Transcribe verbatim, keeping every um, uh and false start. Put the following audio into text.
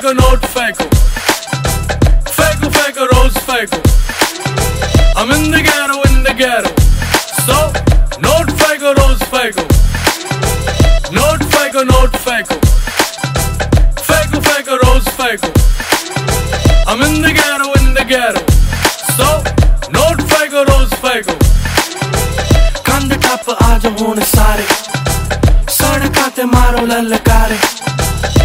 फेंको नोट फेंको, फेंको फेंको रोज फेंको. I'm in the ghetto, in the ghetto. So note फेंको रोज फेंको, note फेंको note फेंको, फेंको फेंको रोज फेंको. I'm in the ghetto, in the ghetto. So note फेंको रोज फेंको. कंध टप आज होने सारे, सड़कां ते मारो ललकारे.